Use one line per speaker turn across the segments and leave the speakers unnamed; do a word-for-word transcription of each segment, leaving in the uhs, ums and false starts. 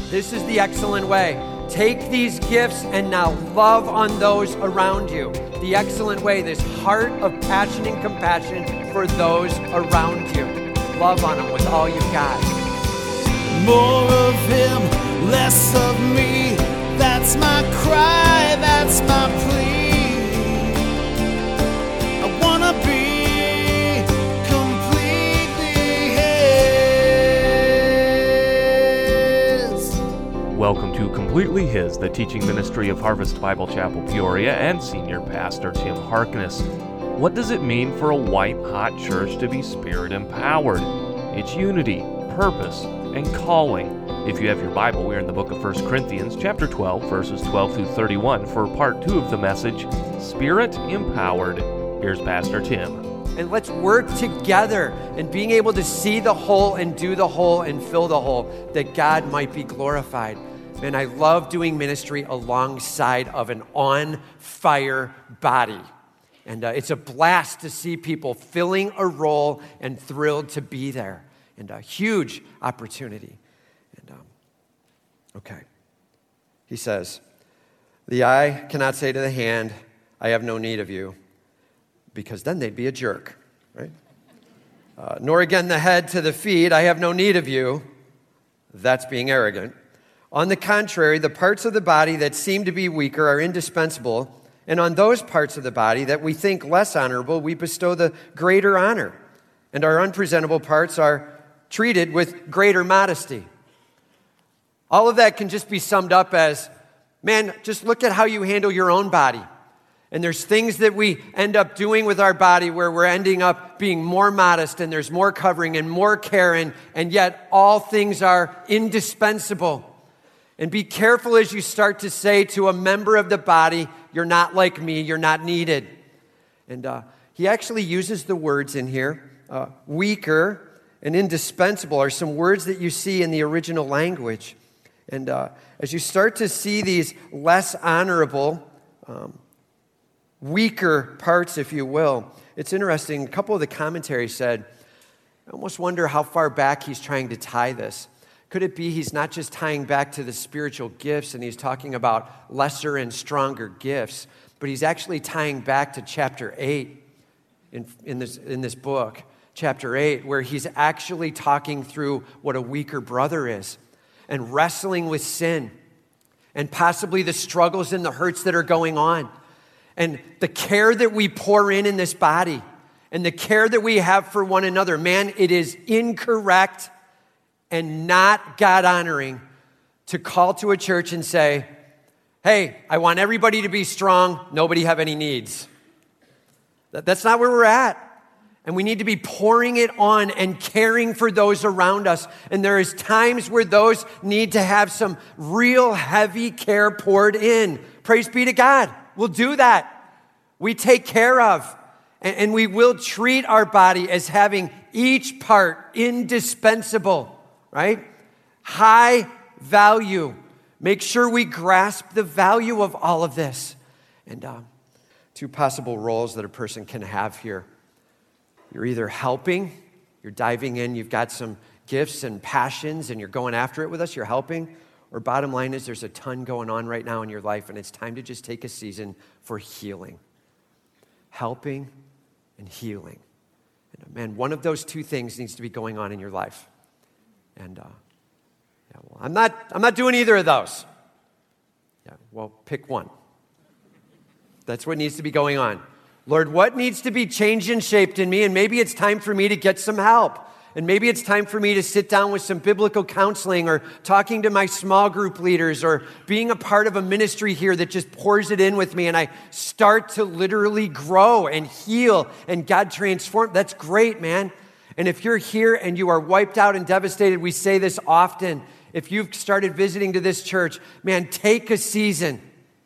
This is the excellent way. Take these gifts and now love on those around you. The excellent way, this heart of passion and compassion for those around you. Love on them with all you've got.
More of him, less of me. That's my cry, that's my plea. I wanna be completely his.
Welcome to Completely His, the teaching ministry of Harvest Bible Chapel, Peoria, and Senior Pastor Tim Harkness. What does it mean for a white-hot church to be Spirit-empowered? It's unity, purpose, and calling. If you have your Bible, we're in the book of First Corinthians, chapter twelve, verses twelve through thirty-one, for part two of the message, Spirit-Empowered. Here's Pastor Tim.
And let's work together in being able to see the whole and do the whole and fill the whole, that God might be glorified. Man, I love doing ministry alongside of an on-fire body. And uh, it's a blast to see people filling a role and thrilled to be there. And a huge opportunity. And um, okay. He says, the eye cannot say to the hand, I have no need of you, because then they'd be a jerk, right? Uh, nor again the head to the feet, I have no need of you. That's being arrogant. On the contrary, the parts of the body that seem to be weaker are indispensable, and on those parts of the body that we think less honorable, we bestow the greater honor, and our unpresentable parts are treated with greater modesty. All of that can just be summed up as, man, just look at how you handle your own body. And there's things that we end up doing with our body where we're ending up being more modest, and there's more covering and more care, and, and yet all things are indispensable. And be careful as you start to say to a member of the body, you're not like me, you're not needed. And uh, he actually uses the words in here, uh, weaker and indispensable are some words that you see in the original language. And uh, as you start to see these less honorable, um, weaker parts, if you will, it's interesting. A couple of the commentaries said, I almost wonder how far back he's trying to tie this. Could it be he's not just tying back to the spiritual gifts and he's talking about lesser and stronger gifts, but he's actually tying back to chapter eight in, in, this, in this book. Chapter eight, where he's actually talking through what a weaker brother is and wrestling with sin and possibly the struggles and the hurts that are going on and the care that we pour in in this body and the care that we have for one another. Man, it is incorrect and not God-honoring to call to a church and say, hey, I want everybody to be strong, nobody have any needs. That's not where we're at. And we need to be pouring it on and caring for those around us. And there is times where those need to have some real heavy care poured in. Praise be to God. We'll do that. We take care of. And, and we will treat our body as having each part indispensable, right? High value. Make sure we grasp the value of all of this. And uh, two possible roles that a person can have here. You're either helping, you're diving in, you've got some gifts and passions, and you're going after it with us, you're helping. Or bottom line is there's a ton going on right now in your life, and it's time to just take a season for healing. Helping and healing. And man, one of those two things needs to be going on in your life. And uh, yeah, well, I'm not, I'm not doing either of those. Yeah, well, pick one. That's what needs to be going on. Lord, what needs to be changed and shaped in me? And maybe it's time for me to get some help. And maybe it's time for me to sit down with some biblical counseling or talking to my small group leaders or being a part of a ministry here that just pours it in with me and I start to literally grow and heal and God transform. That's great, man. And if you're here and you are wiped out and devastated, we say this often. If you've started visiting to this church, man, take a season.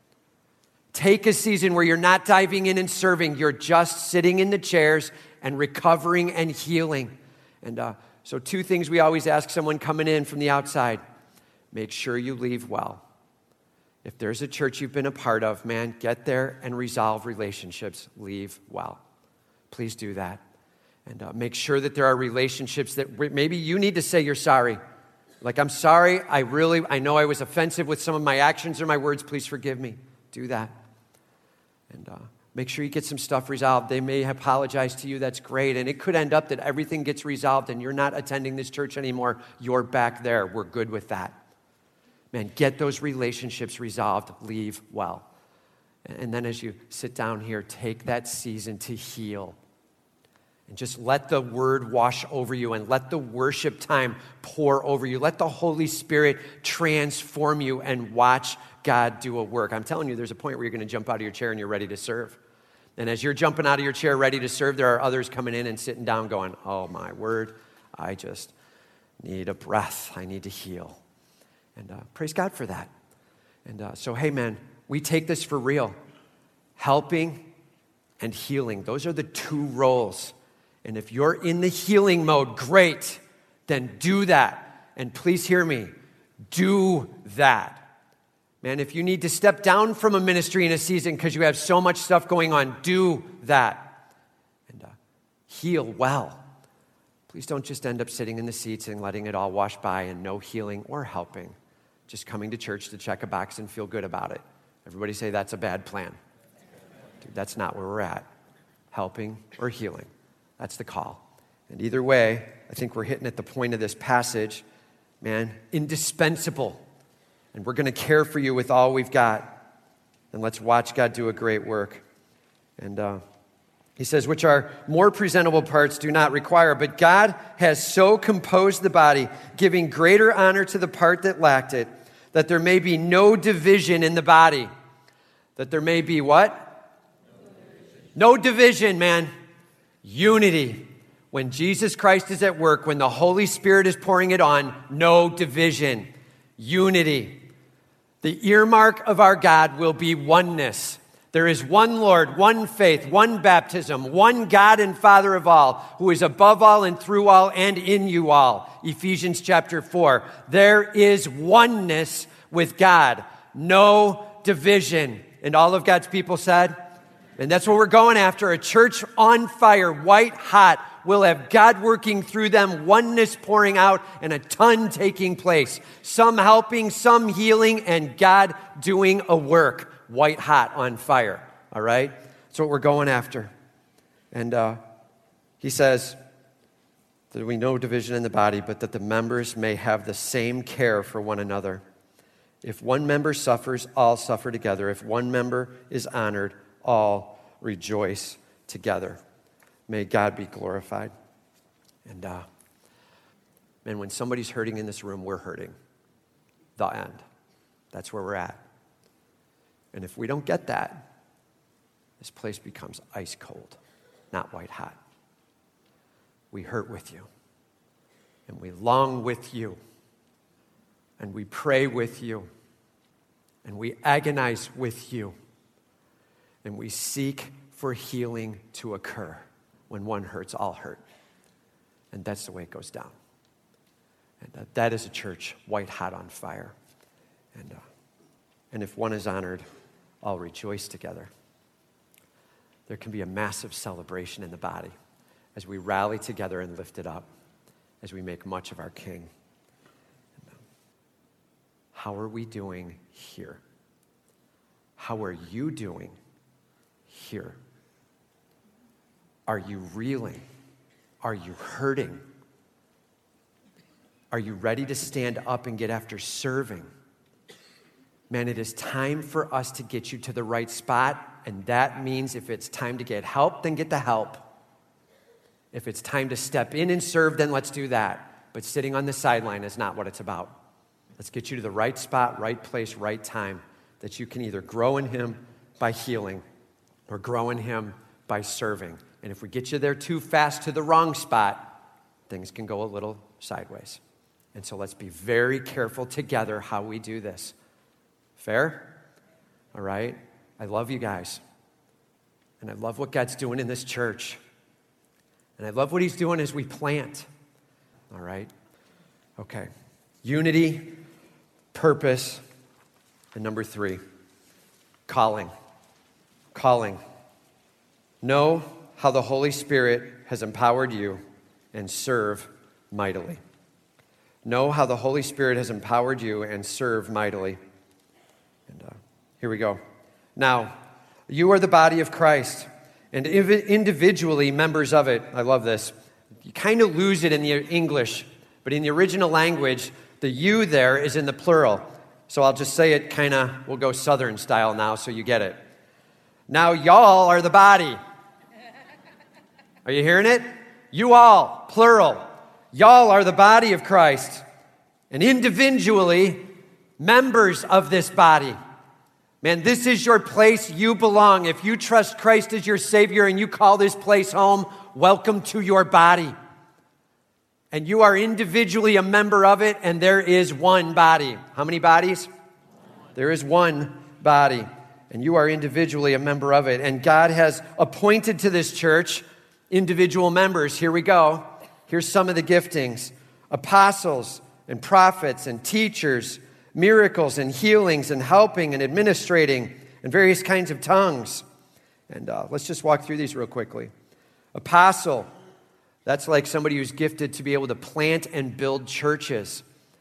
Take a season where you're not diving in and serving. You're just sitting in the chairs and recovering and healing. And uh, so two things we always ask someone coming in from the outside. Make sure you leave well. If there's a church you've been a part of, man, get there and resolve relationships. Leave well. Please do that. And uh, make sure that there are relationships that maybe you need to say you're sorry. Like, I'm sorry, I really, I know I was offensive with some of my actions or my words. Please forgive me. Do that. And uh, make sure you get some stuff resolved. They may apologize to you. That's great. And it could end up that everything gets resolved and you're not attending this church anymore. You're back there. We're good with that. Man, get those relationships resolved. Leave well. And then as you sit down here, take that season to heal. And just let the word wash over you and let the worship time pour over you. Let the Holy Spirit transform you and watch God do a work. I'm telling you, there's a point where you're going to jump out of your chair and you're ready to serve. And as you're jumping out of your chair ready to serve, there are others coming in and sitting down going, oh my word, I just need a breath. I need to heal. And uh, praise God for that. And uh, so, hey man, we take this for real. Helping and healing, those are the two roles. And if you're in the healing mode, great, then do that. And please hear me, do that. Man, if you need to step down from a ministry in a season because you have so much stuff going on, do that. And uh, heal well. Please don't just end up sitting in the seats and letting it all wash by and no healing or helping. Just coming to church to check a box and feel good about it. Everybody say that's a bad plan. Dude, that's not where we're at. Helping or healing. That's the call. And either way, I think we're hitting at the point of this passage, man, indispensable. And we're going to care for you with all we've got. And let's watch God do a great work. And uh, he says, which are more presentable parts do not require, but God has so composed the body, giving greater honor to the part that lacked it, that there may be no division in the body. That there may be what? No division, no division man. Unity. When Jesus Christ is at work, when the Holy Spirit is pouring it on, no division. Unity. The earmark of our God will be oneness. There is one Lord, one faith, one baptism, one God and Father of all, who is above all and through all and in you all. Ephesians chapter four. There is oneness with God. No division. And all of God's people said, and that's what we're going after, a church on fire, white hot. We'll have God working through them, oneness pouring out, and a ton taking place. Some helping, some healing, and God doing a work, white hot on fire, all right? That's what we're going after. And uh, he says that there be no division in the body, but that the members may have the same care for one another. If one member suffers, all suffer together. If one member is honored, all rejoice together. May God be glorified. And uh, man, when somebody's hurting in this room, we're hurting. The end. That's where we're at. And if we don't get that, this place becomes ice cold, not white hot. We hurt with you. And we long with you. And we pray with you. And we agonize with you. And we seek for healing to occur. When one hurts, all hurt. And that's the way it goes down. And uh, that is a church white hot on fire. And, uh, and if one is honored, all rejoice together. There can be a massive celebration in the body as we rally together and lift it up, as we make much of our King. And, uh, how are we doing here? How are you doing here? Are you reeling? Are you hurting? Are you ready to stand up and get after serving? Man, it is time for us to get you to the right spot, and that means if it's time to get help, then get the help. If it's time to step in and serve, then let's do that. But sitting on the sideline is not what it's about. Let's get you to the right spot, right place, right time, that you can either grow in Him by healing or grow in Him by serving. And if we get you there too fast to the wrong spot, things can go a little sideways. And so let's be very careful together how we do this. Fair? All right? I love you guys. And I love what God's doing in this church. And I love what He's doing as we plant. All right? Okay. Unity, purpose, and number three, calling. Calling. Know how the Holy Spirit has empowered you and serve mightily. know how the Holy Spirit has empowered you, and serve mightily. And uh, here we go. Now, you are the body of Christ, and individually members of it. I love this. You kind of lose it in the English, but in the original language, the you there is in the plural. So I'll just say it kind of, we'll go Southern style now so you get it. Now y'all are the body. Are you hearing it? You all, plural. Y'all are the body of Christ, and individually members of this body. Man, this is your place. You belong. If you trust Christ as your Savior and you call this place home, welcome to your body. And you are individually a member of it, and there is one body. How many bodies? There is one body, and you are individually a member of it. And God has appointed to this church individual members. Here we go. Here's some of the giftings: apostles and prophets and teachers, miracles and healings and helping and administrating and various kinds of tongues. And uh, let's just walk through these real quickly. Apostle, that's like somebody who's gifted to be able to plant and build churches.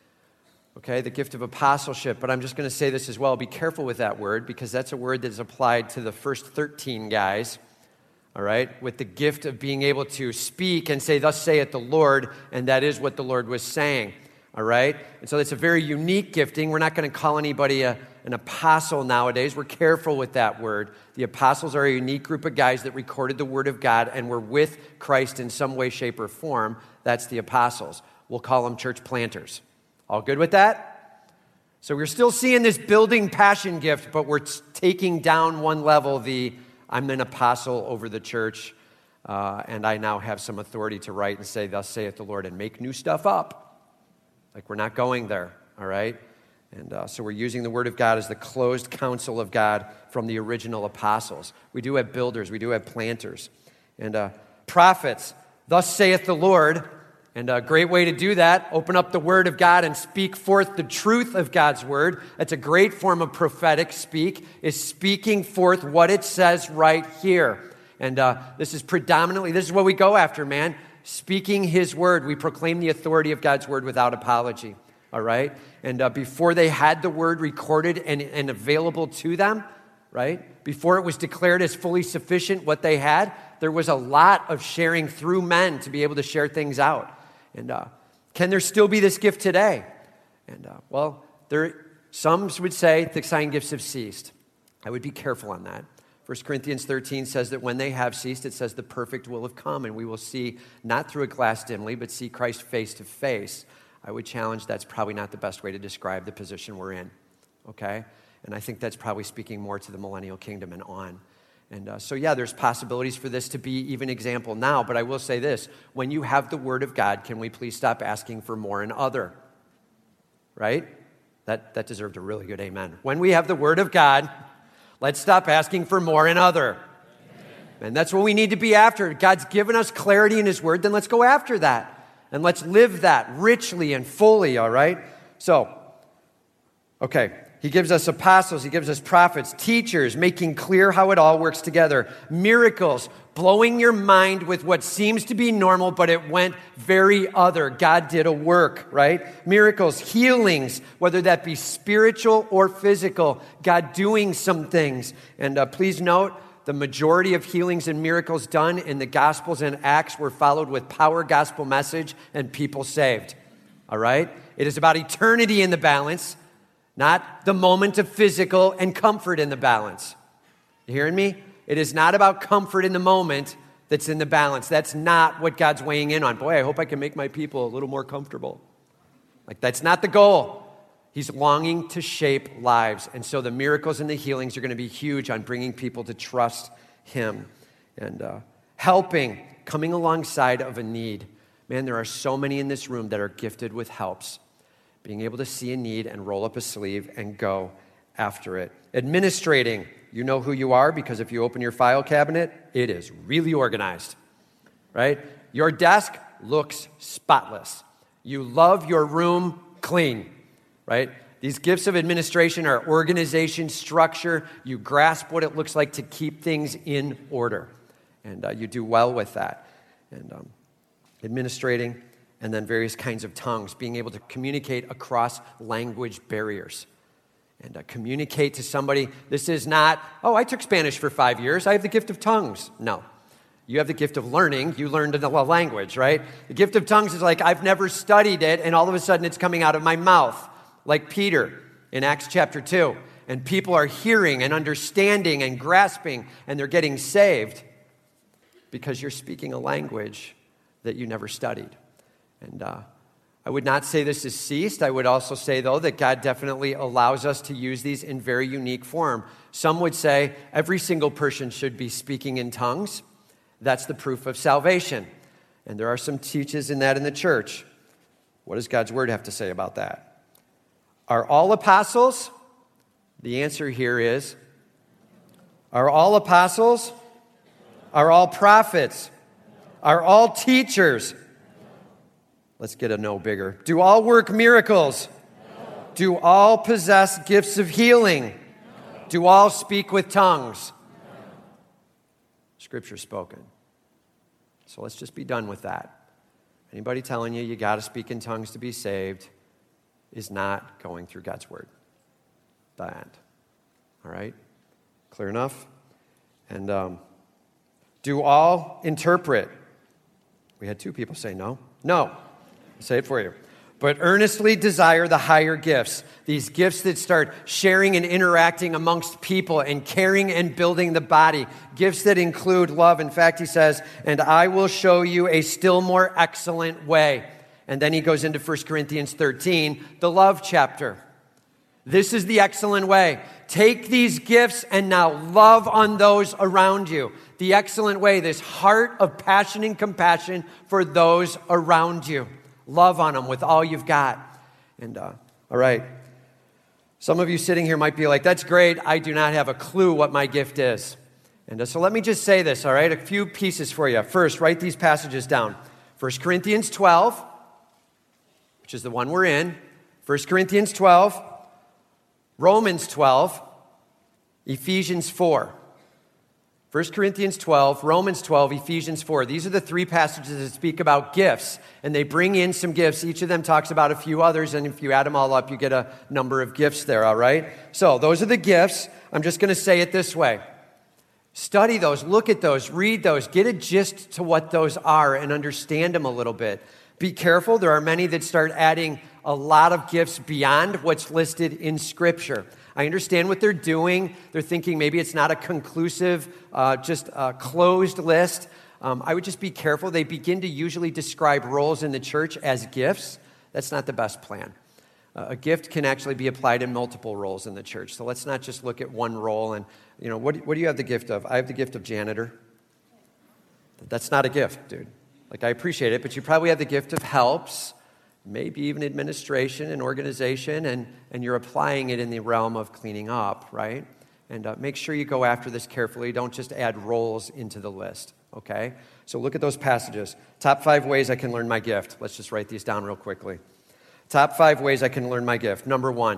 Okay, the gift of apostleship. But I'm just going to say this as well. Be careful with that word, because that's a word that is applied to the first thirteen guys. All right, with the gift of being able to speak and say, "Thus saith the Lord," and that is what the Lord was saying. All right? And so it's a very unique gifting. We're not going to call anybody a, an apostle nowadays. We're careful with that word. The apostles are a unique group of guys that recorded the word of God and were with Christ in some way, shape, or form. That's the apostles. We'll call them church planters. All good with that? So we're still seeing this building passion gift, but we're taking down one level, the I'm an apostle over the church, uh, and I now have some authority to write and say, "Thus saith the Lord," and make new stuff up. Like, we're not going there, all right? And uh, so we're using the Word of God as the closed counsel of God from the original apostles. We do have builders. We do have planters. And uh, prophets, "Thus saith the Lord." And a great way to do that, open up the Word of God and speak forth the truth of God's Word. That's a great form of prophetic speak, is speaking forth what it says right here. And uh, this is predominantly, this is what we go after, man. Speaking His word. We proclaim the authority of God's word without apology, all right? And uh, before they had the word recorded and, and available to them, right? Before it was declared as fully sufficient what they had, there was a lot of sharing through men to be able to share things out. And uh, can there still be this gift today? And uh, well, there. Some would say the sign gifts have ceased. I would be careful on that. First Corinthians thirteen says that when they have ceased, it says the perfect will have come, and we will see not through a glass dimly, but see Christ face to face. I would challenge that's probably not the best way to describe the position we're in, okay? And I think that's probably speaking more to the millennial kingdom and on. And uh, so, yeah, there's possibilities for this to be even example now, but I will say this. When you have the Word of God, can we please stop asking for more and other? Right? That, that deserved a really good amen. When we have the Word of God, let's stop asking for more and other. Amen. And that's what we need to be after. God's given us clarity in His Word, then let's go after that. And let's live that richly and fully, all right? So, okay, He gives us apostles, He gives us prophets, teachers, making clear how it all works together. Miracles, blowing your mind with what seems to be normal, but it went very other. God did a work, right? Miracles, healings, whether that be spiritual or physical, God doing some things. And uh, please note, the majority of healings and miracles done in the Gospels and Acts were followed with power, gospel message, and people saved, all right? It is about eternity in the balance, not the moment of physical and comfort in the balance. You hearing me? It is not about comfort in the moment that's in the balance. That's not what God's weighing in on. Boy, I hope I can make my people a little more comfortable. Like, that's not the goal. He's longing to shape lives. And so the miracles and the healings are going to be huge on bringing people to trust Him. And uh, helping, coming alongside of a need. Man, there are so many in this room that are gifted with helps. Being able to see a need and roll up a sleeve and go after it. Administrating. You know who you are, because if you open your file cabinet, it is really organized, right? Your desk looks spotless. You love your room clean, right? These gifts of administration are organization, structure. You grasp what it looks like to keep things in order, and uh, you do well with that. And um, administrating and then various kinds of tongues, being able to communicate across language barriers. And uh, communicate to somebody. This is not, oh, I took Spanish for five years. I have the gift of tongues. No. You have the gift of learning. You learned a language, right? The gift of tongues is like, I've never studied it, and all of a sudden it's coming out of my mouth, like Peter in Acts chapter two. And people are hearing and understanding and grasping, and they're getting saved because you're speaking a language that you never studied. And uh, I would not say this is ceased. I would also say, though, that God definitely allows us to use these in very unique form. Some would say every single person should be speaking in tongues. That's the proof of salvation. And there are some teachers in that in the church. What does God's word have to say about that? Are all apostles? The answer here is, are all apostles? Are all prophets? Are all teachers? Let's get a no bigger. Do all work miracles? No. Do all possess gifts of healing? No. Do all speak with tongues? No. Scripture spoken. So let's just be done with that. Anybody telling you you got to speak in tongues to be saved is not going through God's word. The end. All right? Clear enough? And um, do all interpret? We had two people say no. No. I'll say it for you. But earnestly desire the higher gifts, these gifts that start sharing and interacting amongst people and caring and building the body, gifts that include love. In fact, he says, and I will show you a still more excellent way. And then he goes into First Corinthians thirteen, the love chapter. This is the excellent way. Take these gifts and now love on those around you. The excellent way, this heart of passion and compassion for those around you. Love on them with all you've got. And, uh, all right. Some of you sitting here might be like, that's great. I do not have a clue what my gift is. And uh, so let me just say this, all right? A few pieces for you. First, write these passages down. First Corinthians twelve, which is the one we're in. First Corinthians twelve, Romans twelve, Ephesians four. First Corinthians twelve, Romans twelve, Ephesians four. These are the three passages that speak about gifts, and they bring in some gifts. Each of them talks about a few others, and if you add them all up, you get a number of gifts there, all right? So those are the gifts. I'm just going to say it this way. Study those, look at those, read those, get a gist to what those are, and understand them a little bit. Be careful. There are many that start adding a lot of gifts beyond what's listed in Scripture. I understand what they're doing. They're thinking maybe it's not a conclusive, uh, just a closed list. Um, I would just be careful. They begin to usually describe roles in the church as gifts. That's not the best plan. Uh, a gift can actually be applied in multiple roles in the church. So let's not just look at one role and, you know, what, what do you have the gift of? I have the gift of janitor. That's not a gift, dude. Like, I appreciate it, but you probably have the gift of helps, maybe even administration and organization, and, and you're applying it in the realm of cleaning up, right? And uh, make sure you go after this carefully. Don't just add roles into the list, okay? So look at those passages. Top five ways I can learn my gift. Let's just write these down real quickly. Top five ways I can learn my gift. Number one,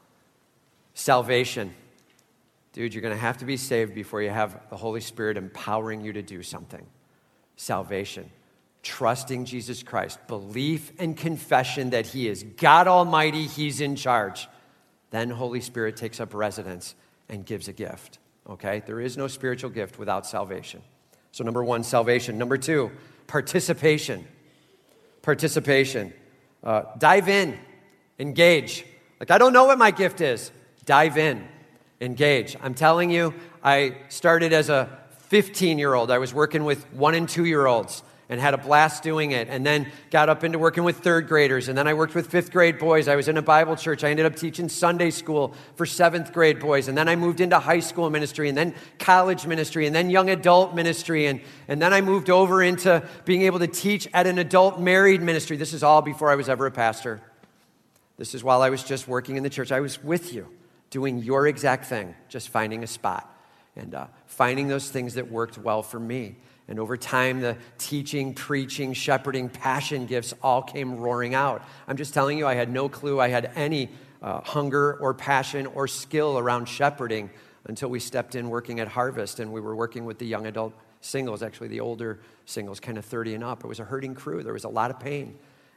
salvation. Dude, you're going to have to be saved before you have the Holy Spirit empowering you to do something. Salvation. Trusting Jesus Christ, belief and confession that he is God Almighty, he's in charge. Then Holy Spirit takes up residence and gives a gift, okay? There is no spiritual gift without salvation. So number one, salvation. Number two, participation. Participation. Uh, dive in, engage. Like, I don't know what my gift is. Dive in, engage. I'm telling you, I started as a fifteen-year-old. I was working with one and two-year-olds. And had a blast doing it, and then got up into working with third graders, and then I worked with fifth grade boys. I was in a Bible church. I ended up teaching Sunday school for seventh grade boys, and then I moved into high school ministry, and then college ministry, and then young adult ministry, and, and then I moved over into being able to teach at an adult married ministry. This is all before I was ever a pastor. This is while I was just working in the church. I was with you, doing your exact thing, just finding a spot, and uh, finding those things that worked well for me. And over time, the teaching, preaching, shepherding, passion gifts all came roaring out. I'm just telling you, I had no clue I had any uh, hunger or passion or skill around shepherding until we stepped in working at Harvest, and we were working with the young adult singles, actually the older singles, kind of thirty and up. It was a hurting crew. There was a lot of pain.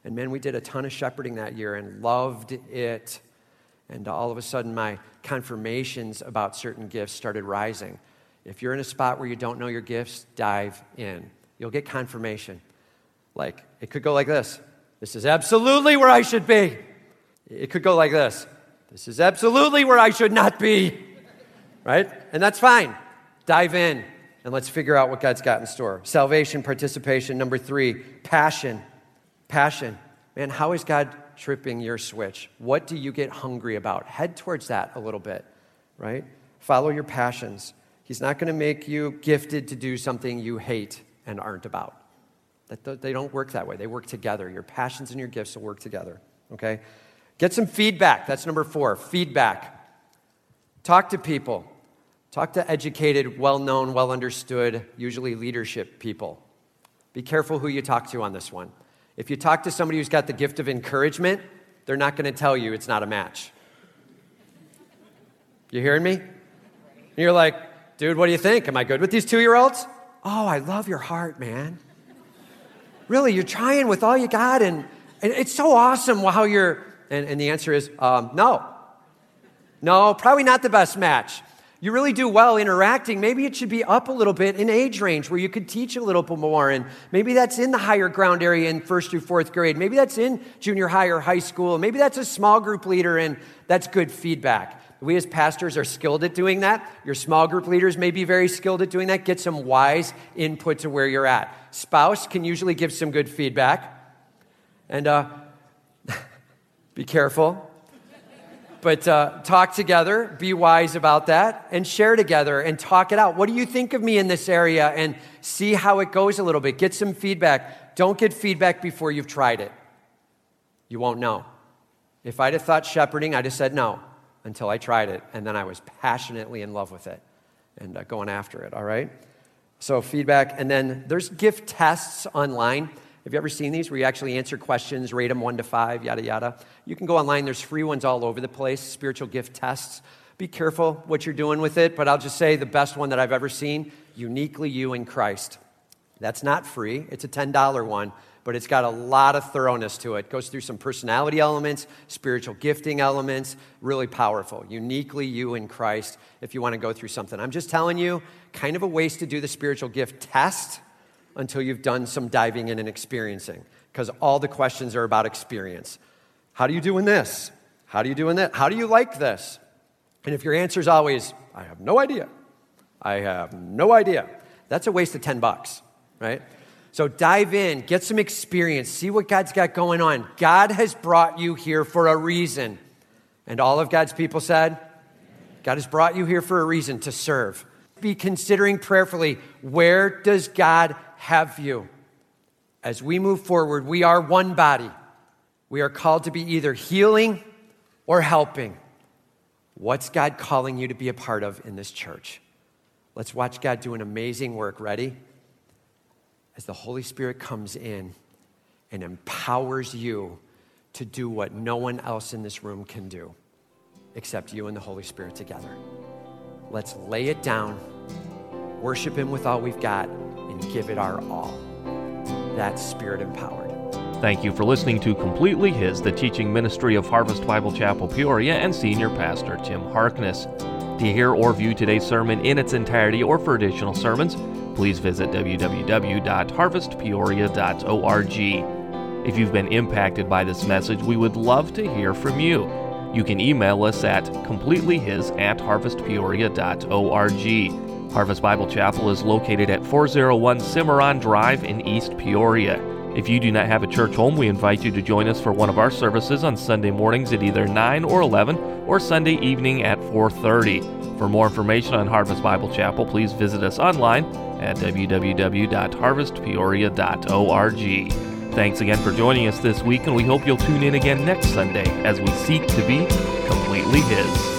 And man, we did a ton of shepherding that year and loved it. And all of a sudden, my confirmations about certain gifts started rising. If you're in a spot where you don't know your gifts, dive in. You'll get confirmation. Like, it could go like this. This is absolutely where I should be. It could go like this. This is absolutely where I should not be. Right? And that's fine. Dive in and let's figure out what God's got in store. Salvation, participation. Number three, passion. Passion. Man, how is God tripping your switch? What do you get hungry about? Head towards that a little bit, right? Follow your passions. He's not going to make you gifted to do something you hate and aren't about. That they don't work that way. They work together. Your passions and your gifts will work together, okay? Get some feedback. That's number four, feedback. Talk to people. Talk to educated, well-known, well-understood, usually leadership people. Be careful who you talk to on this one. If you talk to somebody who's got the gift of encouragement, they're not going to tell you it's not a match. You hearing me? And you're like, dude, what do you think? Am I good with these two-year-olds? Oh, I love your heart, man. Really, you're trying with all you got, and, and it's so awesome how you're... And, and the answer is, um, no. No, probably not the best match. You really do well interacting. Maybe it should be up a little bit in age range where you could teach a little bit more. And maybe that's in the higher ground area in first through fourth grade. Maybe that's in junior high or high school. Maybe that's a small group leader, and that's good feedback. We as pastors are skilled at doing that. Your small group leaders may be very skilled at doing that. Get some wise input to where you're at. Spouse can usually give some good feedback. And uh, be careful. But uh, talk together, be wise about that, and share together and talk it out. What do you think of me in this area? And see how it goes a little bit. Get some feedback. Don't get feedback before you've tried it. You won't know. If I'd have thought shepherding, I'd have said no until I tried it, and then I was passionately in love with it and uh, going after it, all right? So feedback, and then there's gift tests online. Have you ever seen these where you actually answer questions, rate them one to five, yada, yada? You can go online. There's free ones all over the place, spiritual gift tests. Be careful what you're doing with it, but I'll just say the best one that I've ever seen, Uniquely You in Christ. That's not free. It's a ten dollar one, but it's got a lot of thoroughness to it. It goes through some personality elements, spiritual gifting elements, really powerful. Uniquely You in Christ, if you want to go through something. I'm just telling you, kind of a waste to do the spiritual gift test until you've done some diving in and experiencing, because all the questions are about experience. How do you do in this? How do you do in that? How do you like this? And if your answer is always, I have no idea, I have no idea, that's a waste of ten bucks, right? So dive in, get some experience, see what God's got going on. God has brought you here for a reason. And all of God's people said, God has brought you here for a reason, to serve. Be considering prayerfully, where does God have you? As we move forward, we are one body. We are called to be either healing or helping. What's God calling you to be a part of in this church? Let's watch God do an amazing work. Ready? As the Holy Spirit comes in and empowers you to do what no one else in this room can do, except you and the Holy Spirit together. Let's lay it down, worship Him with all we've got, and give it our all. That's Spirit empowered.
Thank you for listening to Completely His, the teaching ministry of Harvest Bible Chapel Peoria and Senior Pastor Tim Harkness. To hear or view today's sermon in its entirety or for additional sermons, please visit w w w dot harvest peoria dot org. If you've been impacted by this message, we would love to hear from you. You can email us at completelyhis at harvest peoria dot org. Harvest Bible Chapel is located at four oh one Cimarron Drive in East Peoria. If you do not have a church home, we invite you to join us for one of our services on Sunday mornings at either nine or eleven or Sunday evening at four thirty. For more information on Harvest Bible Chapel, please visit us online at w w w dot harvest peoria dot org. Thanks again for joining us this week, and we hope you'll tune in again next Sunday as we seek to be completely His.